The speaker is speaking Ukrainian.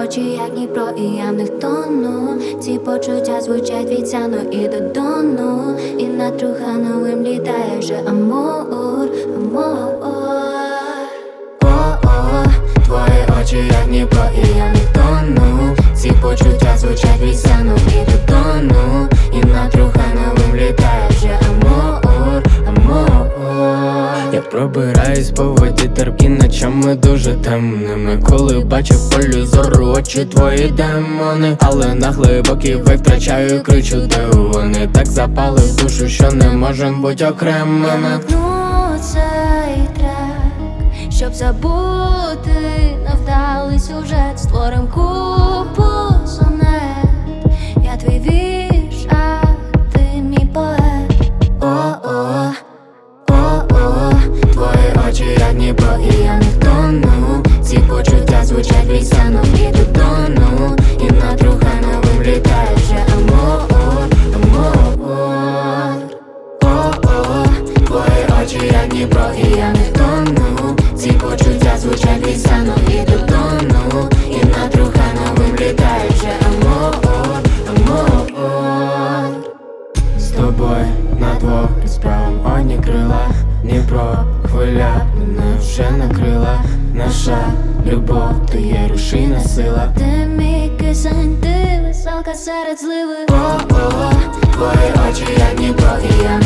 очі, як Дніпро, і я в них тону. Ці почуття звучать від сяну і до дону. І над Трухановим літає вже амор, амор. О-о, твої очі, як Дніпро, і я в них тону. Ці почуття звучать від сяну і до дону. І над Трухановим літає вже амор, амор. Я пробираюсь по воді терпкі ночами дуже темними. Коли бачу в полі зору очі твої демони, але на глибокій ви втрачаю, кричу, де вони. Так запали в душу, що не можем бути окремими. Я наткну цей трек, щоб забути невдалий сюжет. Створим купу сонет. Я твій вірш, а ти мій поет. О-о, о-о, твої очі, як Дніпро, і я в них тону. Ці почуття звучать від сяну і до дону. І над Трухановим літає вже амор, амор. О-о, твої очі, як Дніпро, і я в них тону. Ці почуття звучать від сяну і до дону. І над Трухановим літає вже амор, амор. З тобою на двох розправим одні крила. Дніпро, хвиля, мене вже накрила. Наша любов, ти є рушійна сила. Ти мій кисень, ти веселка серед зливи. О-о, твої очі, як Дніпро, і я